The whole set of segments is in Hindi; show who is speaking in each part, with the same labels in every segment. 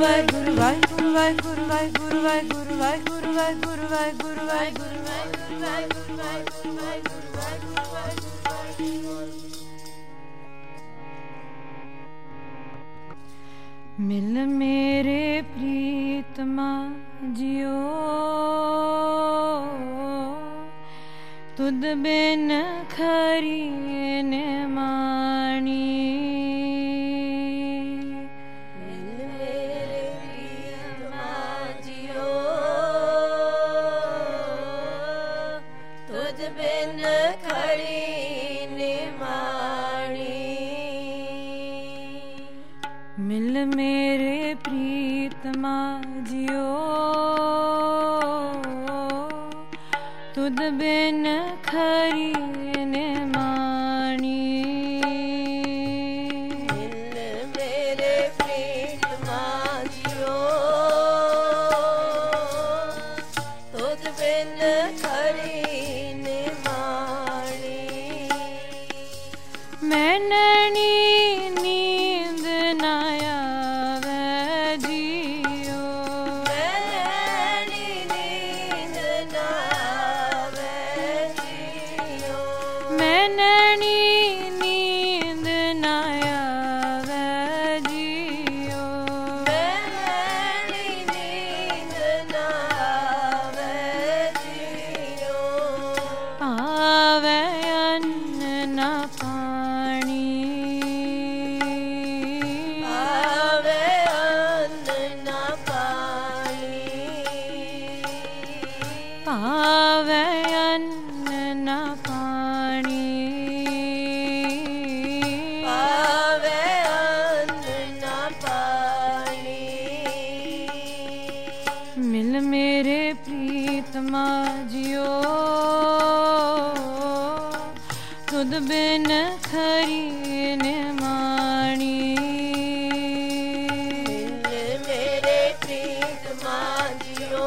Speaker 1: Guru Vai Guru Vai Guru Vai Guru Vai Guru Vai Guru Vai Guru Vai Guru Vai Guru Vai मिल मेरे प्रीतमा जियो तुद बिन खरी न मानी
Speaker 2: मिल मेरे प्रीतमा जियो तुद बिन खरी न मानी
Speaker 1: मिल मेरे प्रीतमा जियो तुद बिन खरी न मानी
Speaker 2: मिल मेरे प्रीतमा जियो तुद बिन खरी न मानी
Speaker 1: मैननी नींद न आवे जियो
Speaker 2: मैननी नींद न आवे जियो
Speaker 1: मैननी नींद न आवे जियो
Speaker 2: मैननी नींद न आवे जियो
Speaker 1: आवे अन्न न पानी
Speaker 2: आवे अन्न न पानी
Speaker 1: आवे अन्न न पानी
Speaker 2: आवे अन्न न पानी
Speaker 1: मिल मेरे प्रीतमा जियो तुद बिन खरी न मानी
Speaker 2: मिल मेरे प्रीतमा जियो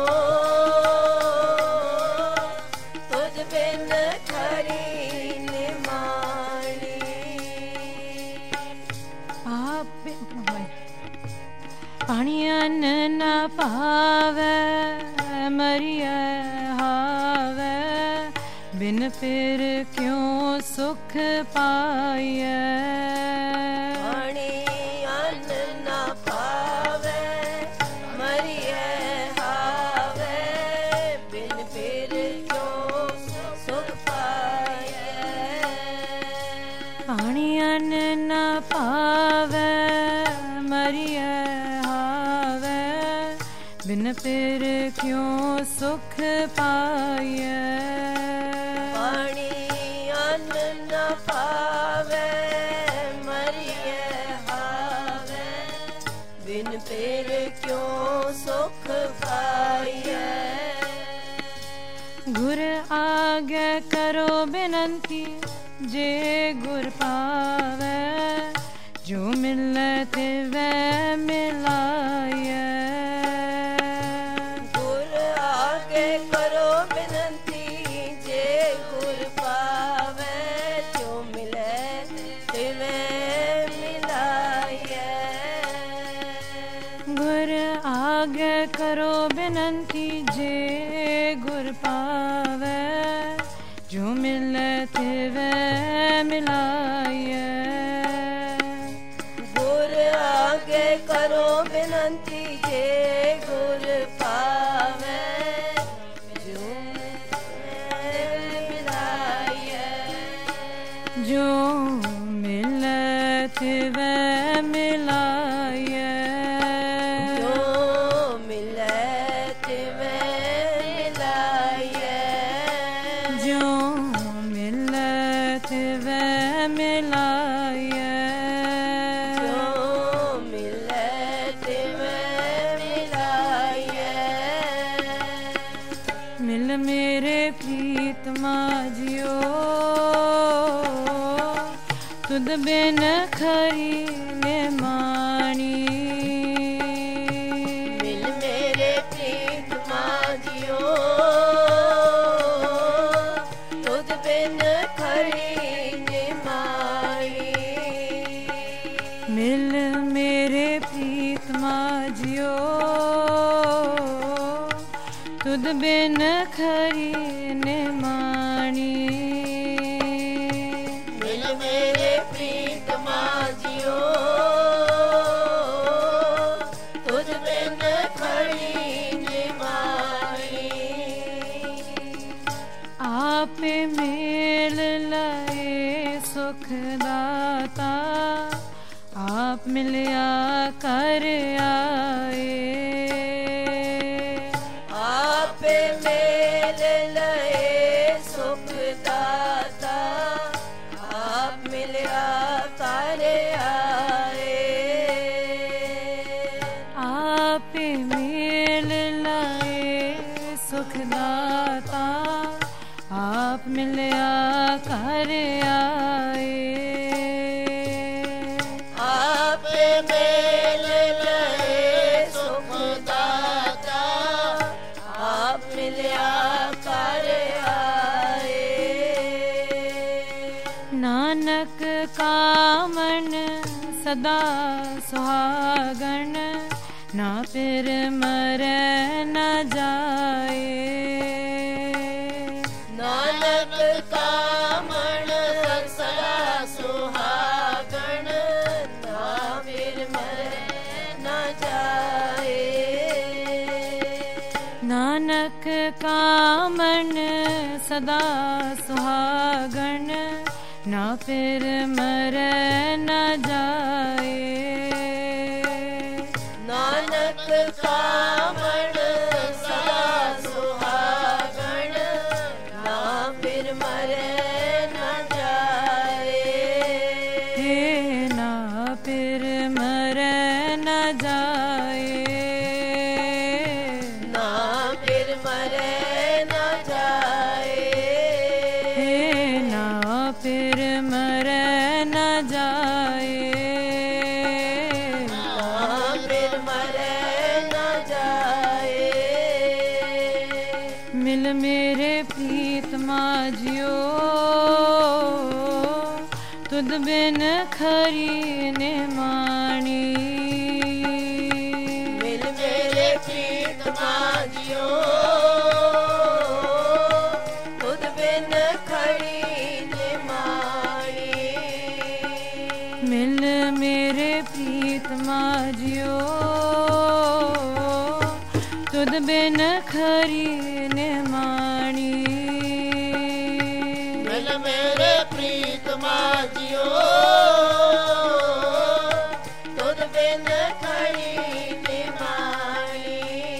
Speaker 2: तुझ बिन खरी न मानी
Speaker 1: पानी अन्न न पावे मरिया हावे बिन फिर क्यों सुख पाइए
Speaker 2: पानी अन्न न पावे मरिए हावे बिन फिर क्यों सुख पाए
Speaker 1: पानी अन्न न पावे मरिया हावे बिन फिर क्यों सुख पाइए
Speaker 2: पानी अन्न न पावे मरिए हावे बिन फिर क्यों सुख पाइए
Speaker 1: गुर आगे करो बिनंती जे गुर पावे जो मिलत वे मिलाए
Speaker 2: गुर आगे करो बिनती जे गुर पावे जो मिले तिवे मिलाए
Speaker 1: गुर आगे करो बिनंती जे गुर पावे जो मिलत वे मिलाए
Speaker 2: गुर आगे करो बिनती जे गुर पावे जो मिलाए
Speaker 1: जो मिलत वे मिलाए
Speaker 2: जो मिले तिवे मिलाए
Speaker 1: जो मिलत वे मिलाए
Speaker 2: जो मिले तिवे मिलाए
Speaker 1: मिल मेरे प्रीतमा जियो तुद बिन खरी न मानी
Speaker 2: मिल मेरे प्रीतमा जियो तुझ बिन खरी न माई
Speaker 1: मिल मेरे प्रीतमा जियो तुद बिन खरी निमाणी।
Speaker 2: मिल मेरे प्रीतमा जियो तुझ बिन खड़ी निमाणी।
Speaker 1: आप मेल लाए सुख दाता आप मिलिया कर आए।
Speaker 2: आप मेल लए सुख दाता आप मिलिया कर आए।
Speaker 1: आप मेल लाए सुख दाता आप मिलिया कर आए।
Speaker 2: आप मेल लए सुख दाता आप मिलिया कर आए।
Speaker 1: नानक कामन सदा सुहागन ना फिर मरे न जाए।
Speaker 2: नानक कामन सदा सुहागन ना फिर मरे न जाए।
Speaker 1: नानक कामन सदा सुहागन ना फिर मरे न जाए।
Speaker 2: नानक कामन सदा सुहागन ना फिर मरे न जाए।
Speaker 1: हे ना फिर मरे न जाए।
Speaker 2: ना फिर मरे न जाए।
Speaker 1: हे ना फिर मरे न जाए।
Speaker 2: ना फिर मरे न जाए।
Speaker 1: मिल मेरे प्रीतमा जियो तुद बिन खरी निमाणी।
Speaker 2: मिल मेरे प्रीतमा जियो तुझ बिन खड़ी निमाणी।
Speaker 1: मिल मेरे प्रीतमा जियो तुद बिन खरी निमाणी।
Speaker 2: मिल मेरे प्रीतमा जियो तुझ बिन खड़ी निमाणी।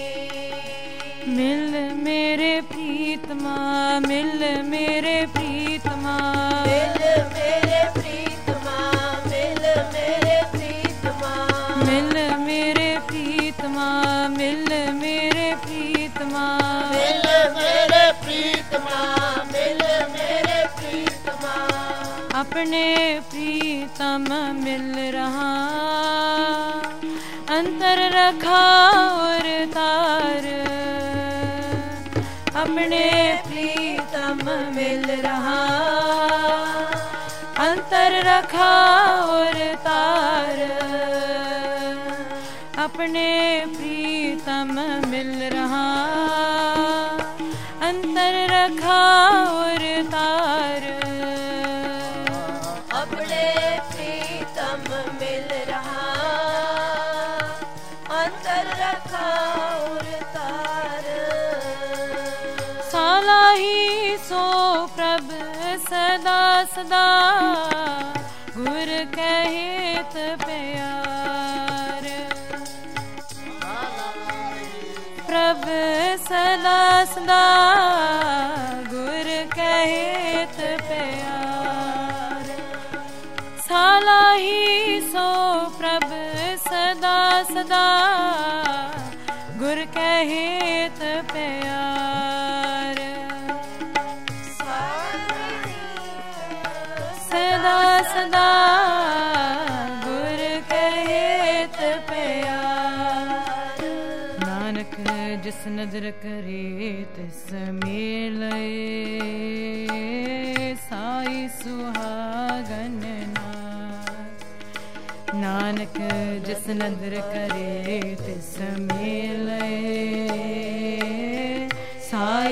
Speaker 1: मिल मेरे प्रीतमा मिल मेरे प्रीतमा
Speaker 2: मिल मेरे प्रीतमा मिल मेरे प्रीतमा
Speaker 1: मिल मेरे प्रीतमा मिल मेरे प्रीतमा
Speaker 2: मिल मेरे प्रीतमा मिल मेरे प्रीतमा।
Speaker 1: अपने प्रीतम मिल रहा अंतर रखा और तार। अपने प्रीतम मिल रहा अंतर रखा और तार। अपने प्रीतम मिल रहा अंतर रखा और तार।
Speaker 2: अपने प्रीतम मिल रहा अंतर रखा और तार।
Speaker 1: साला ही सो प्रभ सदा सदा गुर कहित प्यार। प्रभ सदा सदा गुर कहित प्यार। साला ही सो प्रभ सदा सदा गुर कहित प्यार। सदा सदा गुर कहित प्यार। नानक जिस नजर करे तिस मिले साई सुहागन नानक जिस नजर करे तिस मिले